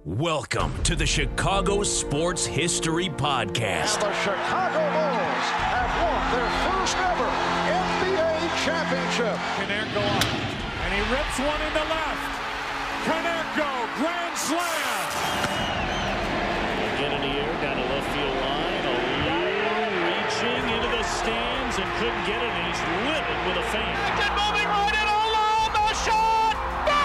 Welcome to the Chicago Sports History Podcast. And the Chicago Bulls have won their first ever NBA championship. Konerko up, and he rips one in the left. Konerko, grand slam. Again in the air, down the left field line. Reaching into the stands and couldn't get it, and he's livid with a feint. Moving right in, alone, the shot!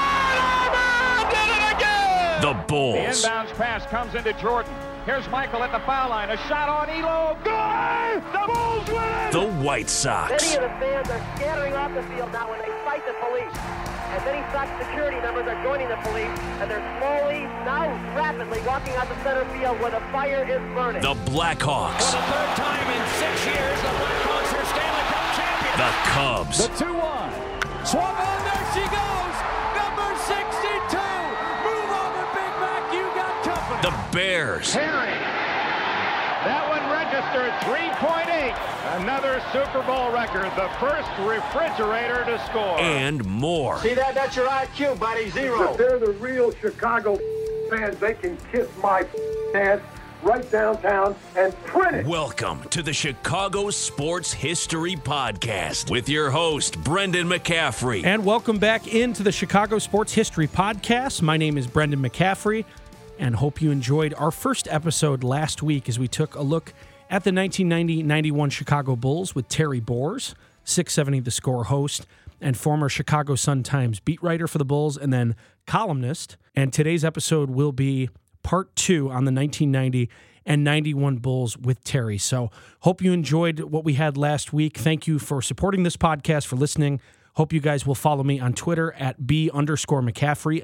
Bam! Did it again! The Bulls. The inbounds pass comes into Jordan. Here's Michael at the foul line. A shot on Elo. Good! The Bulls win it! The White Sox. Many of the fans are scattering off the field now when they fight the police. And many Sox security members are joining the police, and they're slowly, now rapidly, walking out the center field where the fire is burning. The Blackhawks. For the third time in 6 years, the Blackhawks are Stanley Cup champions. The Cubs. The 2-1. Swung on, there she goes. Number 62. Move over, Big Mac, you got company. The Bears. Henry. That one registered 3.8. Another Super Bowl record. The first refrigerator to score. And more. See that? That's your IQ, buddy. Zero. If they're the real Chicago fans, they can kiss my ass right downtown and print it. Welcome to the Chicago Sports History Podcast with your host, Brendan McCaffrey. And welcome back into the Chicago Sports History Podcast. My name is Brendan McCaffrey, and hope you enjoyed our first episode last week as we took a look at the 1990-91 Chicago Bulls with Terry Boers, 670 The Score host, and former Chicago Sun-Times beat writer for the Bulls, and then columnist. And today's episode will be part 2 on the 1990 and 91 Bulls with Terry. So hope you enjoyed what we had last week. Thank you for supporting this podcast, for listening. Hope you guys will follow me on Twitter at B_McCaffrey,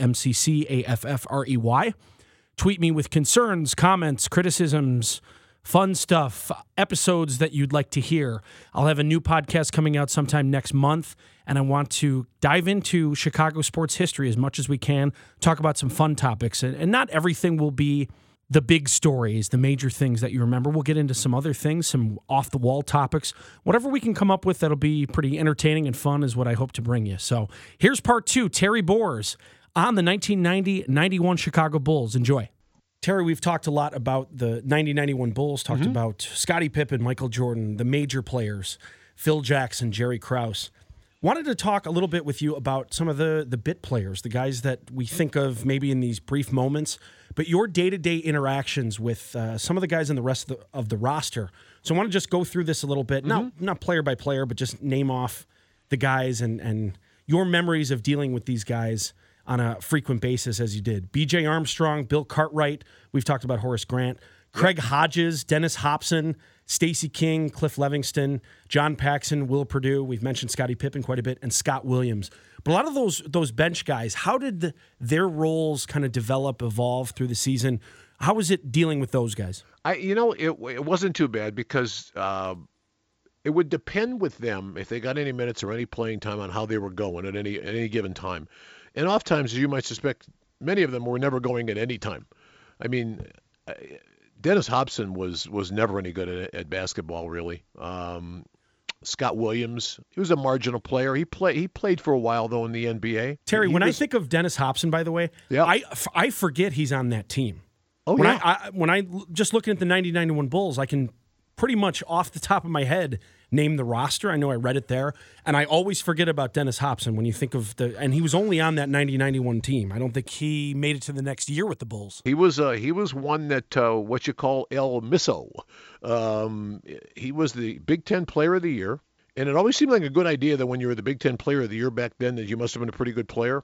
McCaffrey. Tweet me with concerns, comments, criticisms, fun stuff, episodes that you'd like to hear. I'll have a new podcast coming out sometime next month, and I want to dive into Chicago sports history as much as we can, talk about some fun topics. And not everything will be the big stories, the major things that you remember. We'll get into some other things, some off-the-wall topics. Whatever we can come up with that'll be pretty entertaining and fun is what I hope to bring you. So here's part 2, Terry Boers on the 1990-91 Chicago Bulls. Enjoy. Terry, we've talked a lot about the 90-91 Bulls, talked about Scottie Pippen, Michael Jordan, the major players, Phil Jackson, Jerry Krause. Wanted to talk a little bit with you about some of the bit players, the guys that we think of maybe in these brief moments, but your day-to-day interactions with some of the guys in the rest of the roster. So I want to just go through this a little bit, not player by player, but just name off the guys and your memories of dealing with these guys on a frequent basis as you did. B.J. Armstrong, Bill Cartwright, we've talked about Horace Grant, Craig Hodges, Dennis Hopson, Stacey King, Cliff Levingston, John Paxson, Will Perdue, we've mentioned Scottie Pippen quite a bit, and Scott Williams. But a lot of those bench guys, how did their roles kind of develop, evolve through the season? How was it dealing with those guys? It wasn't too bad because it would depend with them if they got any minutes or any playing time on how they were going at any given time. And oftentimes, as you might suspect, many of them were never going at any time. I mean, Dennis Hopson was never any good at basketball, really. Scott Williams, he was a marginal player. He played for a while, though, in the NBA. Terry, I think of Dennis Hopson, by the way, I forget he's on that team. Oh, yeah. When I just looking at the 90-91 Bulls, I can pretty much off the top of my head name the roster. I know I read it there, and I always forget about Dennis Hopson when you think of and he was only on that 90-91 team. I don't think he made it to the next year with the Bulls. He was one that what you call El Miso. He was the Big Ten Player of the Year, and it always seemed like a good idea that when you were the Big Ten Player of the Year back then that you must have been a pretty good player.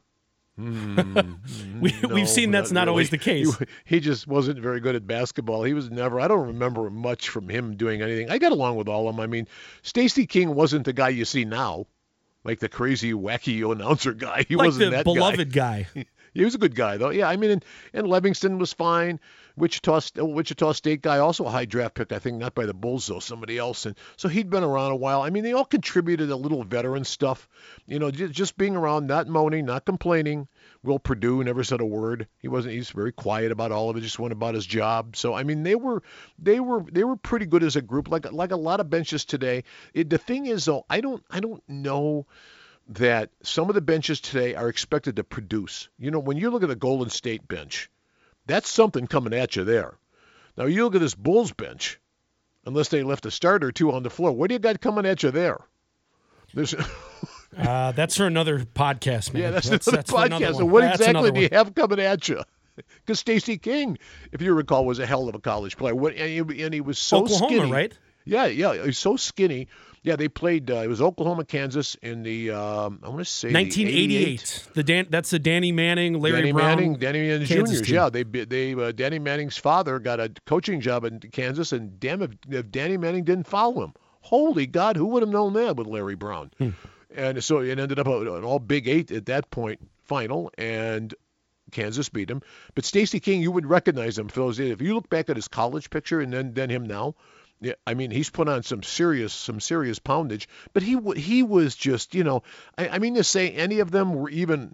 We've seen that's not always the case. He just wasn't very good at basketball. He was never. I don't remember much from him doing anything. I got along with all of them. I mean, Stacey King wasn't the guy you see now, like the crazy, wacky announcer guy. He wasn't that beloved guy. He was a good guy, though. Yeah, I mean, and Livingston was fine. Wichita State guy, also a high draft pick, I think, not by the Bulls, though, somebody else. And so he'd been around a while. I mean, they all contributed a little veteran stuff. You know, just being around, not moaning, not complaining. Will Perdue never said a word. He's very quiet about all of it, just went about his job. So, I mean, they were pretty good as a group, like a lot of benches today. The thing is, though, I don't know that some of the benches today are expected to produce. You know, when you look at the Golden State bench, That's something coming at you there. Now, you look at this Bulls bench, unless they left a starter or two on the floor. What do you got coming at you there? There's that's for another podcast, man. Yeah, that's another podcast. So what exactly do you have coming at you? Because Stacey King, if you recall, was a hell of a college player. And he was so Oklahoma, skinny. Right? Yeah, he's so skinny. Yeah, they played. It was Oklahoma, Kansas in the I want to say 1988. That's the Danny Manning, Larry Brown, Danny Manning Jr.'s. Yeah, they Danny Manning's father got a coaching job in Kansas, and damn if Danny Manning didn't follow him. Holy God, who would have known that with Larry Brown? And so it ended up an all Big 8 at that point final, and Kansas beat him. But Stacey King, you would recognize him, Phil. If you look back at his college picture and then him now. Yeah, I mean, he's put on some serious poundage, but he was just, I mean to say any of them were even,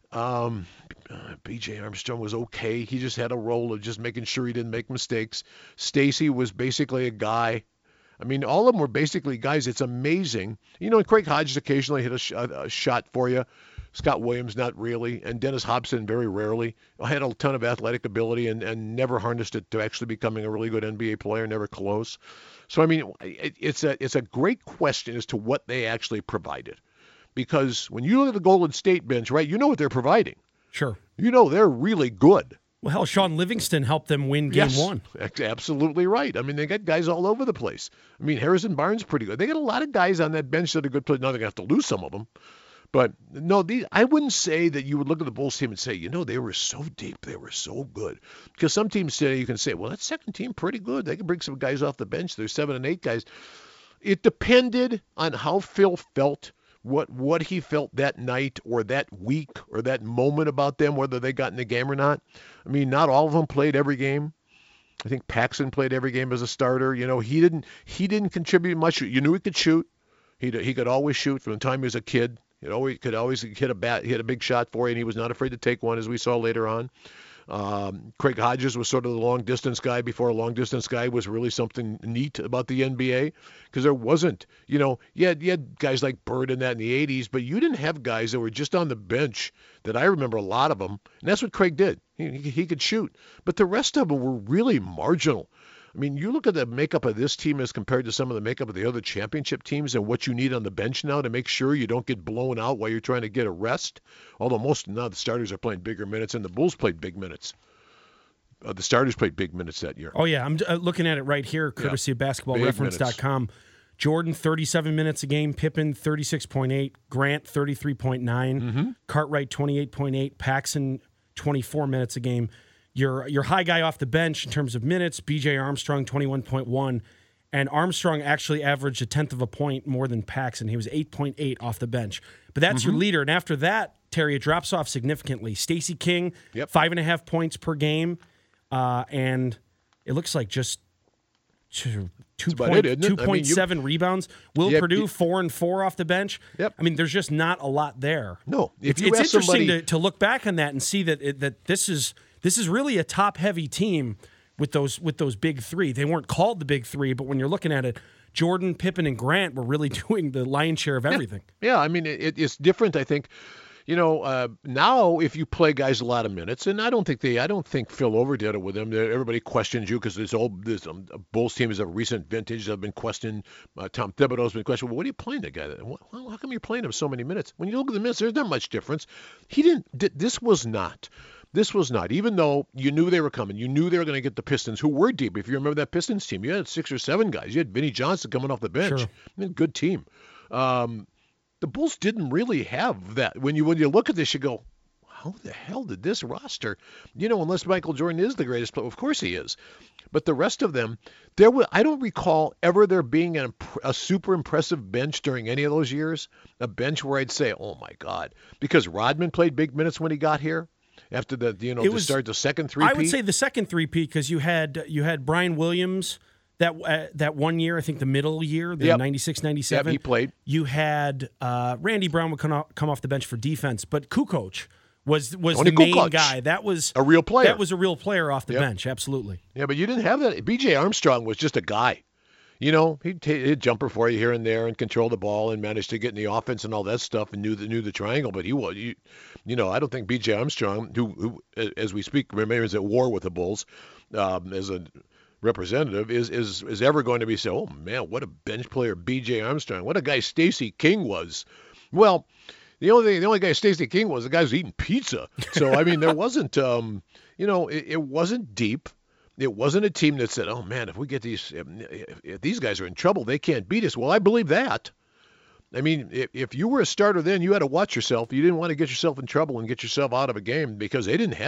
B.J. Armstrong was okay. He just had a role of just making sure he didn't make mistakes. Stacey was basically a guy. I mean, all of them were basically guys. It's amazing. Craig Hodges occasionally hit a shot for you. Scott Williams, not really. And Dennis Hobson, very rarely. Had a ton of athletic ability and never harnessed it to actually becoming a really good NBA player, never close. So, I mean, it's a great question as to what they actually provided. Because when you look at the Golden State bench, right, you know what they're providing. Sure. They're really good. Well, hell, Sean Livingston helped them win Game 1. Absolutely right. I mean, they got guys all over the place. I mean, Harrison Barnes pretty good. They got a lot of guys on that bench that are good players. Now they're going to have to lose some of them. But, no, I wouldn't say that you would look at the Bulls team and say, they were so deep, they were so good. Because some teams today you can say, well, that second team pretty good. They can bring some guys off the bench. There's 7 and 8 guys. It depended on how Phil felt, what he felt that night or that week or that moment about them, whether they got in the game or not. I mean, not all of them played every game. I think Paxson played every game as a starter. He didn't contribute much. You knew he could shoot. He could always shoot from the time he was a kid. He could always hit a big shot for you, and he was not afraid to take one, as we saw later on. Craig Hodges was sort of the long-distance guy before a long-distance guy was really something neat about the NBA, because there wasn't, you had guys like Bird in that in the 80s, but you didn't have guys that were just on the bench that I remember a lot of them, and that's what Craig did. He could shoot, but the rest of them were really marginal. I mean, you look at the makeup of this team as compared to some of the makeup of the other championship teams and what you need on the bench now to make sure you don't get blown out while you're trying to get a rest. Although now the starters are playing bigger minutes, and the Bulls played big minutes. The starters played big minutes that year. Oh, yeah. I'm looking at it right here, courtesy of basketballreference.com. Jordan, 37 minutes a game. Pippen, 36.8. Grant, 33.9. Cartwright, 28.8. Paxson, 24 minutes a game. Your high guy off the bench in terms of minutes, B.J. Armstrong, 21.1. And Armstrong actually averaged 1/10 of a point more than Paxson. He was 8.8 off the bench. But that's your leader. And after that, Terry, it drops off significantly. Stacey King, 5.5 points per game. And it looks like just 2.7 rebounds. Will Purdue, 4 and 4 off the bench. Yep. I mean, there's just not a lot there. No. It's interesting to look back on that and see that this is really a top-heavy team with those big three. They weren't called the big three, but when you're looking at it, Jordan, Pippen, and Grant were really doing the lion's share of everything. Yeah, I mean, it's different, I think. Now if you play guys a lot of minutes, and I don't think Phil overdid it with them. Everybody questions you because this Bulls team is a recent vintage. They've been questioned. Tom Thibodeau's been questioned. Well, what are you playing that guy? How come you're playing him so many minutes? When you look at the minutes, there's not much difference. This was not, even though you knew they were coming. You knew they were going to get the Pistons, who were deep. If you remember that Pistons team, you had 6 or 7 guys. You had Vinnie Johnson coming off the bench. Sure. I mean, good team. The Bulls didn't really have that. When you look at this, you go, how the hell did this roster, unless Michael Jordan is the greatest player, of course he is. But the rest of them, I don't recall ever there being a super impressive bench during any of those years, a bench where I'd say, oh my God, because Rodman played big minutes when he got here. After to start the second three-peat? I would say the second three-peat because you had Brian Williams that one year, I think the middle year, the 96-97. Yep, he played. You had Randy Brown would come off the bench for defense, but Kukoc was Tony the main Kukoc. guy. That was a real player. That was a real player off the bench, absolutely. Yeah, but you didn't have that. B.J. Armstrong was just a guy. He'd jumper for you here and there and control the ball and manage to get in the offense and all that stuff and knew the triangle. But I don't think B.J. Armstrong, who as we speak remains at war with the Bulls as a representative, is ever going to be say, oh man, what a bench player B.J. Armstrong, what a guy Stacey King was. Well, the only guy Stacey King was the guy who's eating pizza. So I mean, there wasn't it wasn't deep. It wasn't a team that said, oh, man, if these guys are in trouble, they can't beat us. Well, I believe that. I mean, if you were a starter then, you had to watch yourself. You didn't want to get yourself in trouble and get yourself out of a game because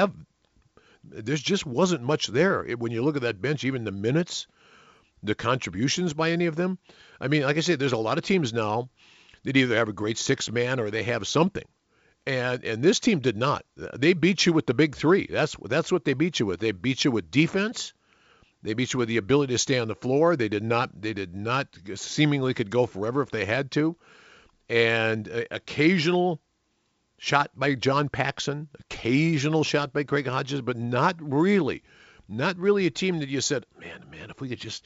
there just wasn't much there. When you look at that bench, even the minutes, the contributions by any of them. I mean, like I said, there's a lot of teams now that either have a great six-man or they have something. And this team did not. They beat you with the big three. That's what they beat you with. They beat you with defense. They beat you with the ability to stay on the floor. They did not seemingly could go forever if they had to. And occasional shot by John Paxson, occasional shot by Craig Hodges, but not really a team that you said, man, if we could just,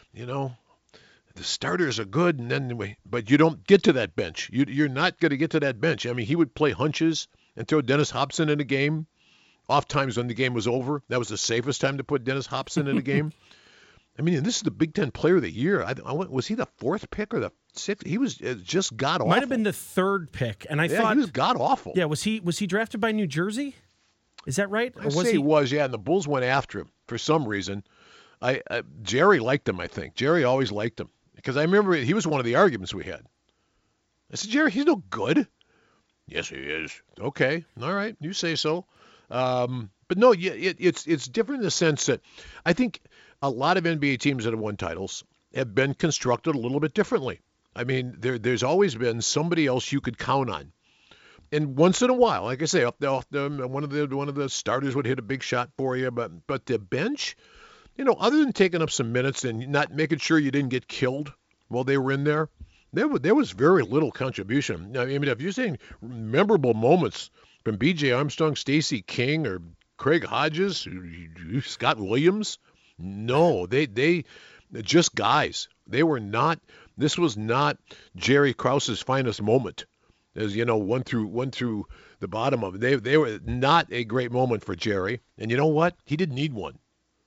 the starters are good, but you don't get to that bench. You're not going to get to that bench. I mean, he would play hunches and throw Dennis Hobson in a game. Off times when the game was over, that was the safest time to put Dennis Hobson in a game. I mean, and this is the Big Ten Player of the Year. Was he the fourth pick or the sixth? He was just god awful. Might have been the third pick, and I thought he was god awful. Yeah, was he drafted by New Jersey? Is that right? Or he was, yeah. And the Bulls went after him for some reason. Jerry liked him, I think. Jerry always liked him. Because I remember he was one of the arguments we had. I said, Jerry, he's no good. Yes, he is. Okay. All right. You say so. But no, it's different in the sense that I think a lot of NBA teams that have won titles have been constructed a little bit differently. I mean, there's always been somebody else you could count on. And once in a while, like I say, one of the starters would hit a big shot for you. But the bench, other than taking up some minutes and not making sure you didn't get killed while they were in there was very little contribution. I mean, if you're saying memorable moments from B.J. Armstrong, Stacey King, or Craig Hodges, Scott Williams, no, they just guys. They were not. This was not Jerry Krause's finest moment. As one through the bottom of it. They were not a great moment for Jerry. And you know what? He didn't need one.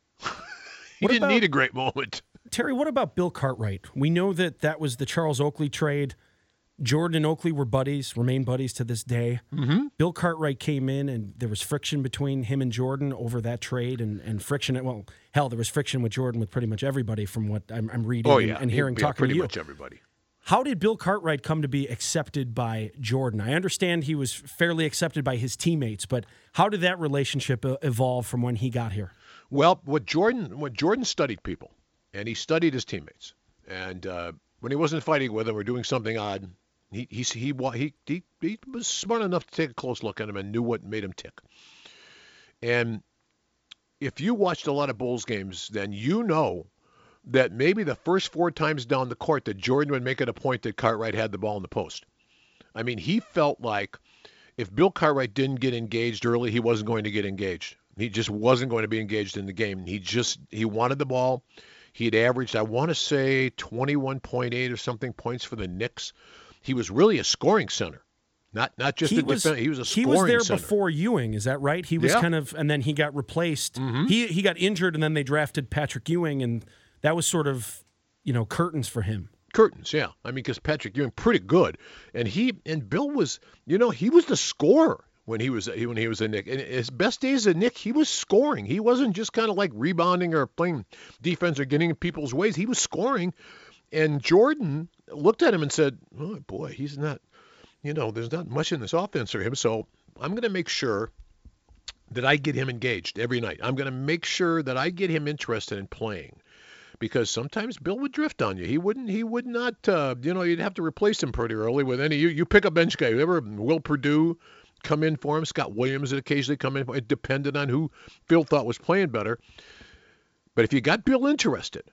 He didn't need a great moment. Terry, what about Bill Cartwright? We know that was the Charles Oakley trade. Jordan and Oakley were buddies, remain buddies to this day. Mm-hmm. Bill Cartwright came in, and there was friction between him and Jordan over that trade, and friction. Well, hell, there was friction with Jordan with pretty much everybody from what I'm reading and hearing talking to you. Pretty much everybody. How did Bill Cartwright come to be accepted by Jordan? I understand he was fairly accepted by his teammates, but how did that relationship evolve from when he got here? Well, what Jordan studied people, and he studied his teammates, and when he wasn't fighting with them or doing something odd, he was smart enough to take a close look at him and knew what made him tick. And if you watched a lot of Bulls games, then you know that maybe the first 4 times down the court that Jordan would make it a point that Cartwright had the ball in the post. I mean, he felt like if Bill Cartwright didn't get engaged early, he wasn't going to get engaged. He just wasn't going to be engaged in the game. He wanted the ball. He had averaged, I want to say, 21.8 or something points for the Knicks. He was really a scoring center, not just a defender. He was a scoring center. He was there before Ewing, is that right? He was kind of, and then he got replaced. Mm-hmm. He got injured, and then they drafted Patrick Ewing, and that was sort of, curtains for him. Curtains, yeah. I mean, because Patrick Ewing pretty good, and Bill was, he was the scorer when he was a Knick. And his best days as a Knick, he was scoring. He wasn't just kind of like rebounding or playing defense or getting in people's ways. He was scoring. And Jordan looked at him and said, oh, boy, he's not, there's not much in this offense for him. So I'm going to make sure that I get him engaged every night. I'm going to make sure that I get him interested in playing. Because sometimes Bill would drift on you. He would not, you'd have to replace him pretty early with any, you pick a bench guy. Ever Will Perdue come in for him? Scott Williams would occasionally come in. It depended on who Bill thought was playing better. But if you got Bill interested,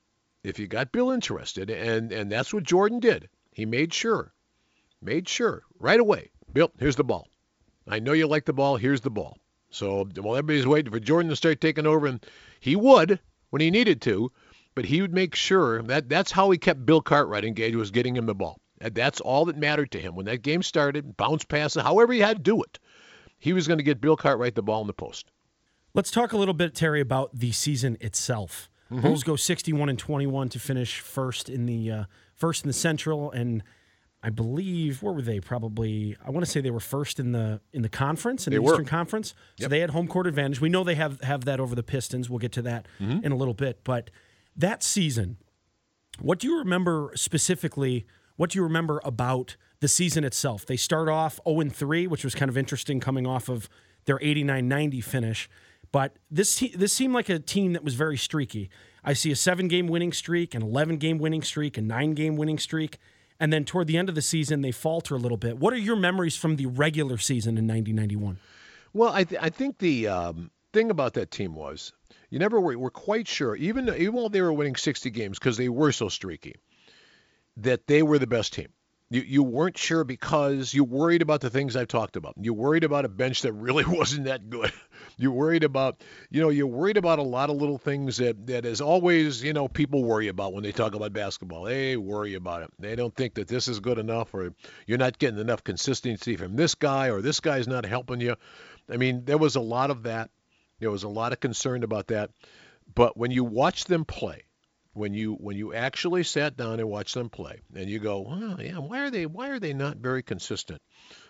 and that's what Jordan did. He made sure right away, Bill, here's the ball. I know you like the ball. Here's the ball. So while everybody's waiting for Jordan to start taking over, and he would when he needed to, but he would make sure that's how he kept Bill Cartwright engaged, was getting him the ball. That's all that mattered to him. When that game started, bounce passes, however he had to do it, he was going to get Bill Cartwright the ball in the post. Let's talk a little bit, Terry, about the season itself. Mm-hmm. Bulls go 61-21 to finish first in the Central, and I believe, where were they? Probably, I want to say they were first in the conference, in the Eastern Conference. So they had home court advantage. We know they have that over the Pistons. We'll get to that in a little bit. But that season, what do you remember specifically? What do you remember about the season itself? They start off 0-3, which was kind of interesting coming off of their 89-90 finish. But this seemed like a team that was very streaky. I see a 7-game winning streak, an 11-game winning streak, a 9-game winning streak. And then toward the end of the season, they falter a little bit. What are your memories from the regular season in 90-91? Well, I think the thing about that team was you never were quite sure, even while they were winning 60 games, because they were so streaky, that they were the best team. You weren't sure because you worried about the things I've talked about. You worried about a bench that really wasn't that good. You worried about a lot of little things that as always, people worry about when they talk about basketball. They worry about it. They don't think that this is good enough, or you're not getting enough consistency from this guy, or this guy's not helping you. I mean, there was a lot of that. There was a lot of concern about that. But when you watch them play, when you actually sat down and watched them play, and you go, oh, yeah, why are they not very consistent?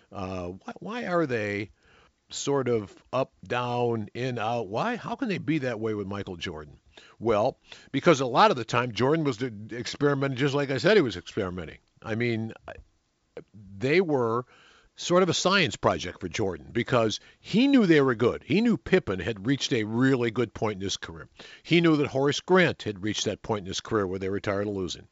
Why are they sort of up, down, in, out? How can they be that way with Michael Jordan? Well, because a lot of the time Jordan was experimenting just like I said he was experimenting. I mean, they were sort of a science project for Jordan because he knew they were good. He knew Pippen had reached a really good point in his career. He knew that Horace Grant had reached that point in his career where they were tired of losing.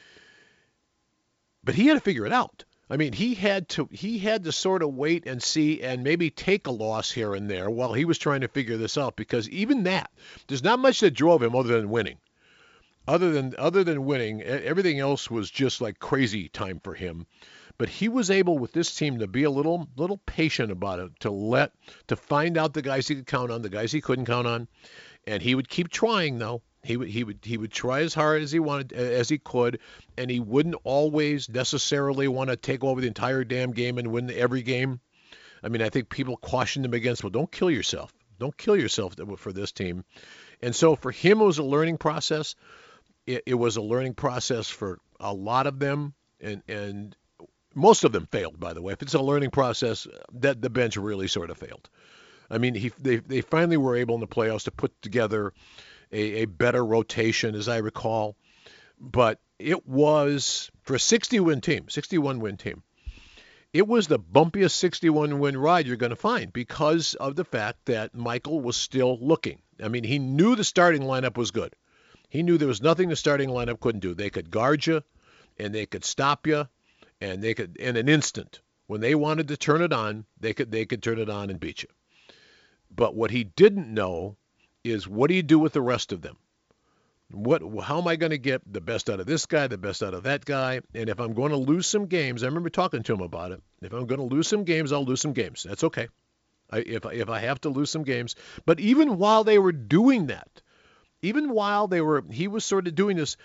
But he had to figure it out. I mean, he had to sort of wait and see and maybe take a loss here and there while he was trying to figure this out, because even that, there's not much that drove him other than winning. Other than winning, everything else was just like crazy time for him. But he was able with this team to be a little patient about it, to find out the guys he could count on, the guys he couldn't count on, and he would keep trying though. He would try as hard as he could, and he wouldn't always necessarily want to take over the entire damn game and win every game. I mean, I think people cautioned him against, well, don't kill yourself. Don't kill yourself for this team. And so for him, it was a learning process. It was a learning process for a lot of them, and most of them failed, by the way. If it's a learning process, that the bench really sort of failed. I mean, they finally were able in the playoffs to put together a better rotation, as I recall. But it was, for a 61-win team, it was the bumpiest 61-win ride you're going to find because of the fact that Michael was still looking. I mean, he knew the starting lineup was good. He knew there was nothing the starting lineup couldn't do. They could guard you, and they could stop you, and they could, in an instant, when they wanted to turn it on, they could turn it on and beat you. But what he didn't know is, what do you do with the rest of them? How am I going to get the best out of this guy, the best out of that guy? And if I'm going to lose some games, I remember talking to him about it. If I'm going to lose some games, I'll lose some games. That's okay. If I have to lose some games. But even while they were doing that, he was sort of doing this,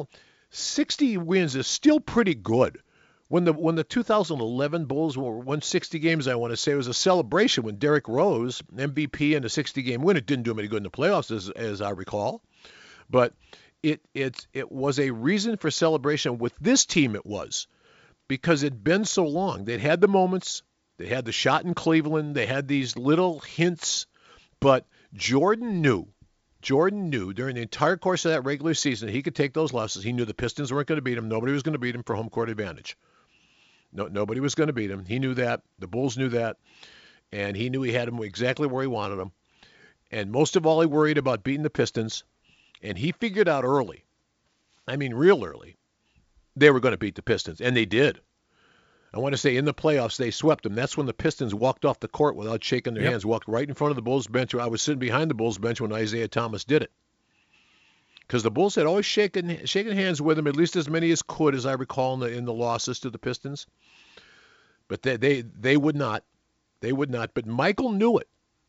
60 wins is still pretty good. When the 2011 Bulls won 60 games, I want to say it was a celebration when Derrick Rose, MVP in a 60-game win. It didn't do him any good in the playoffs, as I recall, but it was a reason for celebration. With this team, it was because it'd been so long. They'd had the moments, they had the shot in Cleveland, they had these little hints, but Jordan knew during the entire course of that regular season he could take those losses. He knew the Pistons weren't going to beat him. Nobody was going to beat him for home court advantage. No, nobody was going to beat him. He knew that. The Bulls knew that. And he knew he had him exactly where he wanted him. And most of all, he worried about beating the Pistons. And he figured out early, I mean real early, they were going to beat the Pistons. And they did. I want to say in the playoffs, they swept them. That's when the Pistons walked off the court without shaking their hands, walked right in front of the Bulls bench. I was sitting behind the Bulls bench when Isaiah Thomas did it. Because the Bulls had always shaken hands with him, at least as many as could, as I recall, in the losses to the Pistons. But they would not. They would not. But Michael knew it.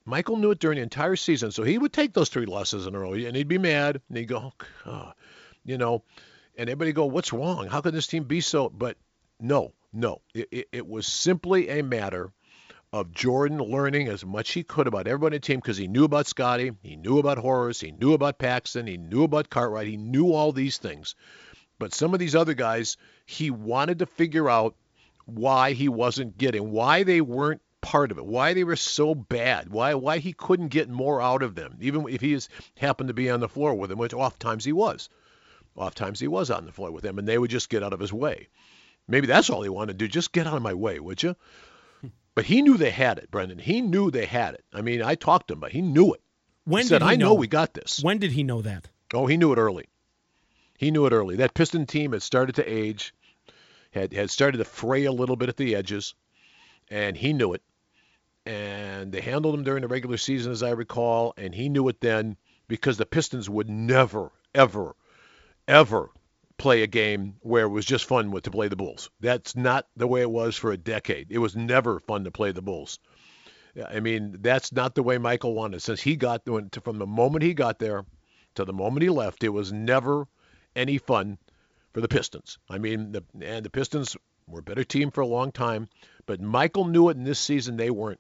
Michael knew it during the entire season, so he would take those 3 losses in a row, and he'd be mad, and he'd go, oh, and everybody go, what's wrong? How could this team be so? But no. It was simply a matter of Jordan learning as much he could about everybody on the team because he knew about Scotty, he knew about Horace, he knew about Paxton, he knew about Cartwright, he knew all these things. But some of these other guys, he wanted to figure out why he wasn't getting, why they weren't part of it, why they were so bad, why he couldn't get more out of them, even if he happened to be on the floor with them, which oftentimes he was. Oftentimes he was on the floor with them, and they would just get out of his way. Maybe that's all he wanted to do, just get out of my way, would you? But he knew they had it, Brendan. He knew they had it. I mean, I talked to him, but he knew it. When he said, did he know? I know we got this. When did he know that? Oh, he knew it early. He knew it early. That Piston team had started to age, had started to fray a little bit at the edges, and he knew it. And they handled him during the regular season, as I recall, and he knew it then because the Pistons would never, ever, ever play a game where it was just fun to play the Bulls. That's not the way it was for a decade. It was never fun to play the Bulls. I mean, that's not the way Michael wanted. Since he got from the moment he got there to the moment he left, it was never any fun for the Pistons. I mean, the Pistons were a better team for a long time, but Michael knew it in this season. They weren't.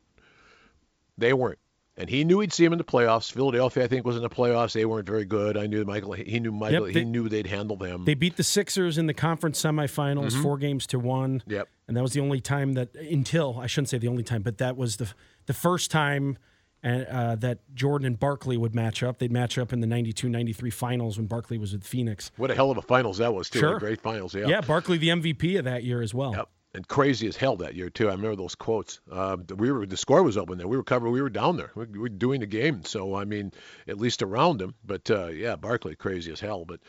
And he knew he'd see him in the playoffs. Philadelphia, I think, was in the playoffs. They weren't very good. He knew Michael. He knew they'd handle them. They beat the Sixers in the conference semifinals, 4-1. Yep. And that was the only time I shouldn't say the only time, but that was the first time that Jordan and Barkley would match up. They'd match up in the 92-93 finals when Barkley was with Phoenix. What a hell of a finals that was, too. Sure. Great finals, yeah. Yeah, Barkley the MVP of that year as well. Yep. And crazy as hell that year, too. I remember those quotes. The score was open there. We were down there. We were doing the game. So, I mean, at least around him. But, Barkley, crazy as hell. But,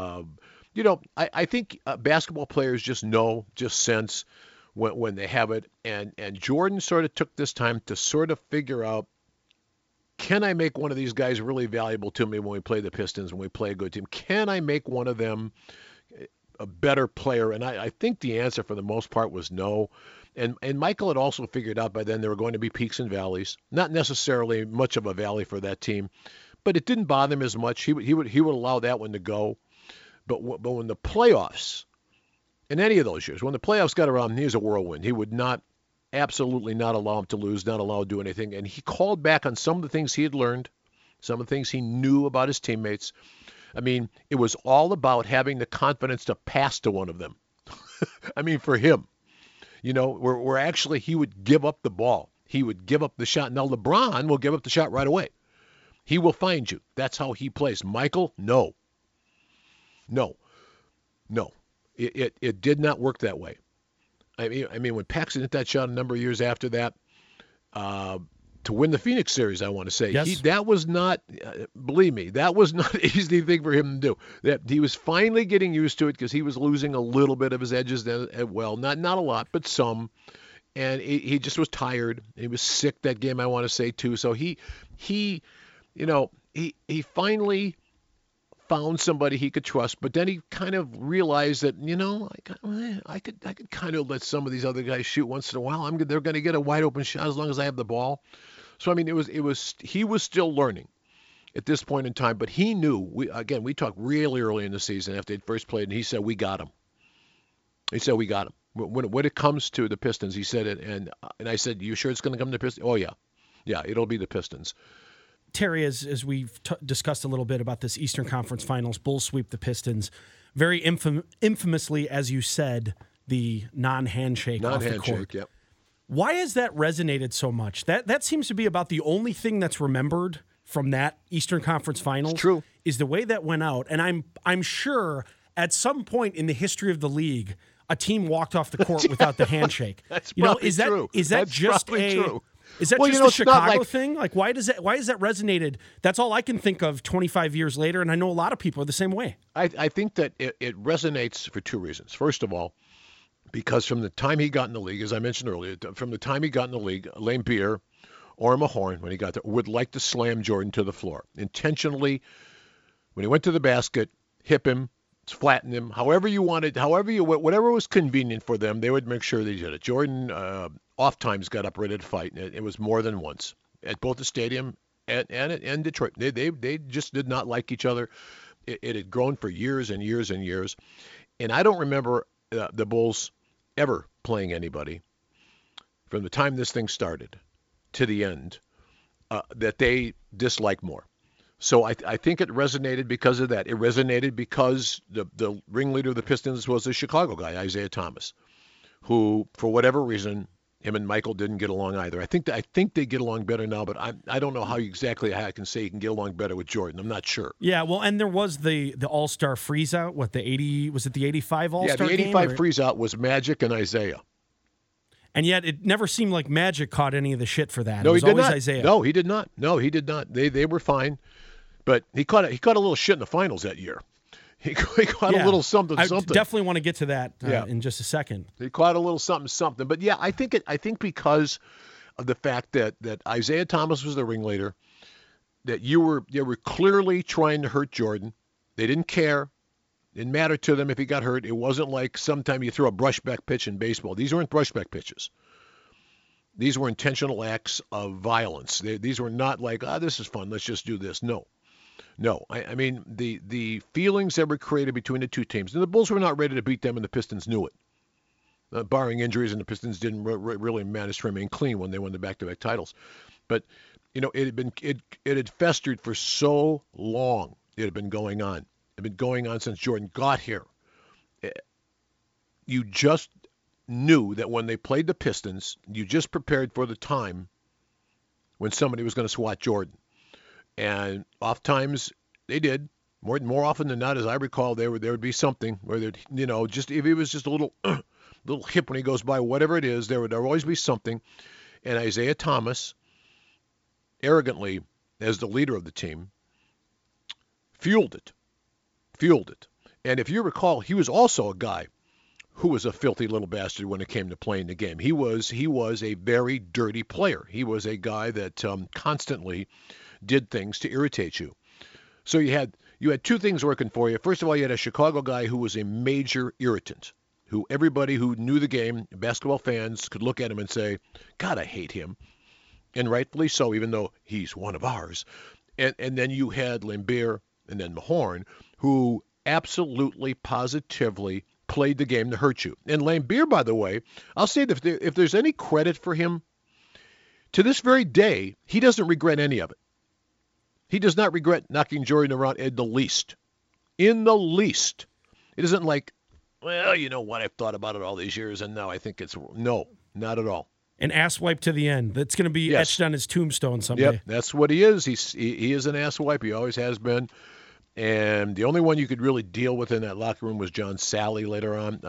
I think basketball players just sense when they have it. And Jordan sort of took this time to sort of figure out, can I make one of these guys really valuable to me when we play the Pistons, when we play a good team? Can I make one of them a better player? And I think the answer for the most part was no. And Michael had also figured out by then there were going to be peaks and valleys, not necessarily much of a valley for that team, but it didn't bother him as much. He would allow that one to go. But when the playoffs, in any of those years, when the playoffs got around, he was a whirlwind. He would absolutely not allow him to lose, not allow him to do anything. And he called back on some of the things he had learned, some of the things he knew about his teammates. I mean, it was all about having the confidence to pass to one of them. I mean, for him, where actually he would give up the ball. He would give up the shot. Now, LeBron will give up the shot right away. He will find you. That's how he plays. Michael, no. It did not work that way. I mean, when Paxson hit that shot a number of years after that, to win the Phoenix series, I want to say. Yes. That was not, believe me, that was not an easy thing for him to do. That he was finally getting used to it because he was losing a little bit of his edges then. Well, not a lot, but some. And he just was tired. He was sick that game, I want to say, too. So he finally found somebody he could trust, but then he kind of realized that, I could kind of let some of these other guys shoot once in a while. They're going to get a wide open shot as long as I have the ball. So, I mean, he was still learning at this point in time, but he knew, we talked really early in the season after they'd first played, and he said, we got him. He said, we got him. When it comes to the Pistons, he said it, and I said, you sure it's going to come to the Pistons? Oh, yeah. Yeah, it'll be the Pistons. Terry, as we've discussed a little bit about this Eastern Conference Finals, Bulls sweep the Pistons. Very infamously, as you said, the non-handshake off the court. Yep. Why has that resonated so much? That seems to be about the only thing that's remembered from that Eastern Conference Finals. It's true. Is the way that went out. And I'm sure at some point in the history of the league, a team walked off the court without the handshake. That's probably true. Is that That's just true. Is that just a Chicago thing? Like, why has that resonated? That's all I can think of 25 years later, and I know a lot of people are the same way. I think that it resonates for two reasons. First of all, because from the time he got in the league, as I mentioned earlier, from the time he got in the league, Lane Beer or Mahorn, when he got there, would like to slam Jordan to the floor. Intentionally, when he went to the basket, hip him, flatten him, whatever was convenient for them, they would make sure they did it. Jordan oft times got up ready to fight, and it was more than once. at both the stadium and Detroit. They just did not like each other. It had grown for years and years and years. And I don't remember the Bulls ever playing anybody from the time this thing started to the end that they disliked more. So I think it resonated because of that. It resonated because the ringleader of the Pistons was a Chicago guy, Isaiah Thomas, who, for whatever reason, him and Michael didn't get along either. I think they get along better now, but I don't know how I can say you can get along better with Jordan. I'm not sure. Yeah, well, and there was the All-Star freeze-out. What, the 80? Was it the 85 All-Star game? Yeah, the 85 freeze-out was Magic and Isaiah. And yet it never seemed like Magic caught any of the shit for that. No, it was he did always not. Isaiah. No, he did not. They were fine, but he caught a little shit in the finals that year. He caught a little something. I definitely want to get to that in just a second. He caught a little something. But yeah, I think because of the fact that Isaiah Thomas was the ringleader, that they were clearly trying to hurt Jordan. They didn't care. It didn't matter to them if he got hurt. It wasn't like sometime you throw a brushback pitch in baseball. These weren't brushback pitches. These were intentional acts of violence. These were not like, this is fun, let's just do this. No. I mean, the feelings that were created between the two teams, and the Bulls were not ready to beat them, and the Pistons knew it. Barring injuries, and the Pistons didn't really manage to remain clean when they won the back-to-back titles. But, it had festered for so long. It had been going on. It had been going on since Jordan got here. You just knew that when they played the Pistons, you just prepared for the time when somebody was going to swat Jordan. And oftentimes they did. More often than not, as I recall, there would be something where just if it was just a little hip when he goes by, whatever it is, there would always be something. And Isaiah Thomas, arrogantly as the leader of the team, fueled it. And if you recall, he was also a guy who was a filthy little bastard when it came to playing the game. He was a very dirty player. He was a guy that constantly did things to irritate you. So you had two things working for you. First of all, you had a Chicago guy who was a major irritant, who everybody who knew the game, basketball fans, could look at him and say, God, I hate him. And rightfully so, even though he's one of ours. And then you had Laimbeer and then Mahorn, who absolutely, positively played the game to hurt you. And Laimbeer, by the way, I'll say that if there's any credit for him, to this very day, he doesn't regret any of it. He does not regret knocking Jordan around in the least. In the least. It isn't like, well, you know what, I've thought about it all these years, and now I think it's... No, not at all. An asswipe to the end. That's going to be etched on his tombstone someday. Yep, that's what he is. He is an asswipe. He always has been. And the only one you could really deal with in that locker room was John Sally later on.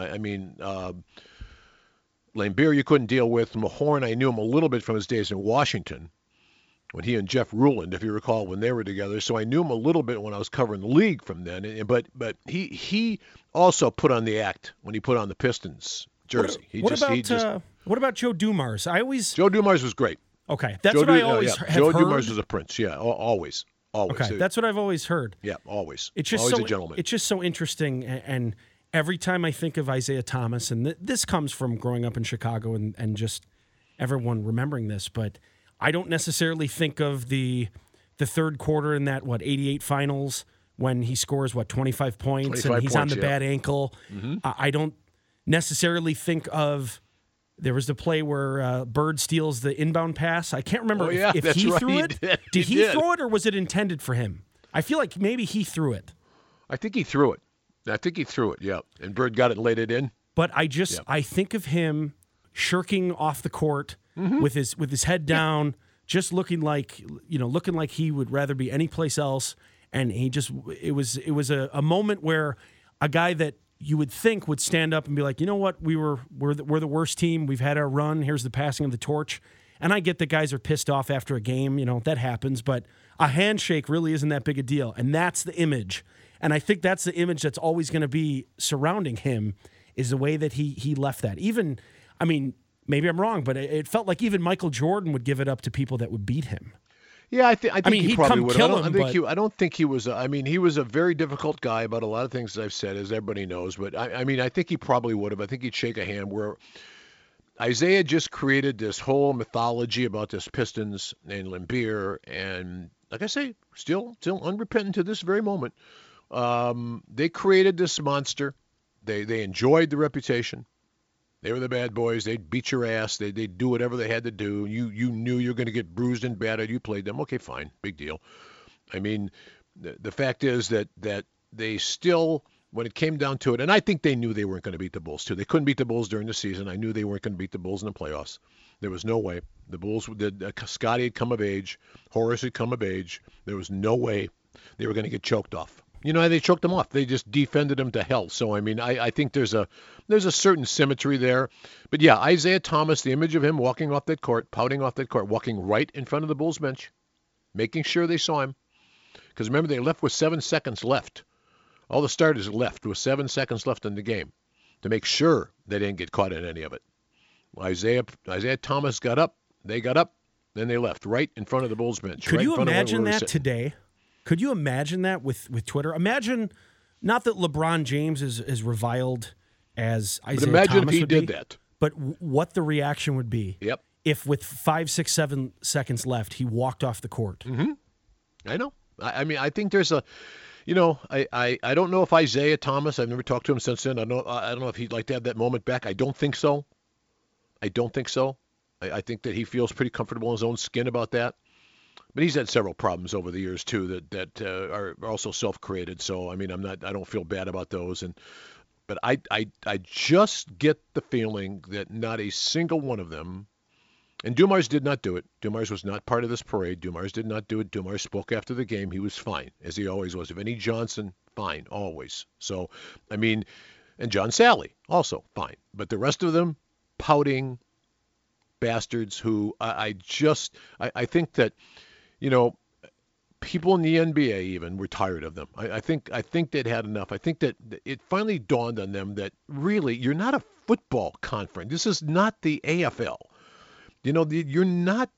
Laimbeer you couldn't deal with. Mahorn, I knew him a little bit from his days in Washington, when he and Jeff Ruland, if you recall, when they were together. So I knew him a little bit when I was covering the league from then. But he also put on the act when he put on the Pistons jersey. What about Joe Dumars? Joe Dumars was great. Okay, that's what I always have Joe heard. Dumars was a prince. Yeah, always. Okay, that's what I've always heard. Yeah, always. It's just always a gentleman. It's just so interesting, and every time I think of Isaiah Thomas, and this comes from growing up in Chicago and just everyone remembering this, but I don't necessarily think of the third quarter in that 88 finals when he scores 25 points and he's on the bad ankle. Mm-hmm. I don't necessarily think of. There was the play where Bird steals the inbound pass. I can't remember if he threw it. Did he throw it, or was it intended for him? I feel like maybe he threw it. I think he threw it. Yeah. And Bird got it and laid it in. But I think of him shirking off the court with his head down, just looking like he would rather be anyplace else. And it was a moment where a guy that you would think would stand up and be like, you know what, we're the worst team. We've had our run. Here's the passing of the torch. And I get that guys are pissed off after a game. That happens. But a handshake really isn't that big a deal. And that's the image. And I think that's the image that's always going to be surrounding him, is the way that he left that. Even, maybe I'm wrong, but it felt like even Michael Jordan would give it up to people that would beat him. Yeah, I think he probably would. I don't think he was. He was a very difficult guy about a lot of things that I've said, as everybody knows. But I think he probably would have. I think he'd shake a hand. Where Isaiah just created this whole mythology about this Pistons and Laimbeer, and like I say, still unrepentant to this very moment. They created this monster. They enjoyed the reputation. They were the bad boys. They'd beat your ass. They'd do whatever they had to do. You knew you were going to get bruised and battered. You played them. Okay, fine. Big deal. I mean, the fact is that they still, when it came down to it, and I think they knew they weren't going to beat the Bulls, too. They couldn't beat the Bulls during the season. I knew they weren't going to beat the Bulls in the playoffs. There was no way. The Bulls, Scotty had come of age. Horace had come of age. There was no way they were going to get choked off. You know, they choked them off. They just defended them to hell. So, I mean, I think there's a certain symmetry there. But, yeah, Isaiah Thomas, the image of him walking off that court, pouting off that court, walking right in front of the Bulls bench, making sure they saw him. Because, remember, they left with 7 seconds left. All the starters left with 7 seconds left in the game to make sure they didn't get caught in any of it. Isaiah Thomas got up. They got up. Then they left right in front of the Bulls bench. Could right you in front imagine of where we were that sitting. today? Could you imagine that with Twitter? Imagine, not that LeBron James is reviled as Isaiah But imagine Thomas if he would did be, that. but what the reaction would be. Yep. If with 5, 6, 7 seconds left, he walked off the court. Mm-hmm. I know. I mean, I think there's a, you know, I don't know if Isaiah Thomas, I've never talked to him since then. I don't know if he'd like to have that moment back. I don't think so. I think that he feels pretty comfortable in his own skin about that. But he's had several problems over the years too that are also self-created. So I mean, I don't feel bad about those. But I just get the feeling that not a single one of them. And Dumars did not do it. Dumars was not part of this parade. Dumars did not do it. Dumars spoke after the game. He was fine, as he always was. Vinnie Johnson, fine, always. So, I mean, and John Sally, also fine. But the rest of them, pouting bastards who I think that, you know, people in the NBA even were tired of them. I think they'd had enough. I think that it finally dawned on them that really you're not a football conference. This is not the AFL. You know, you're not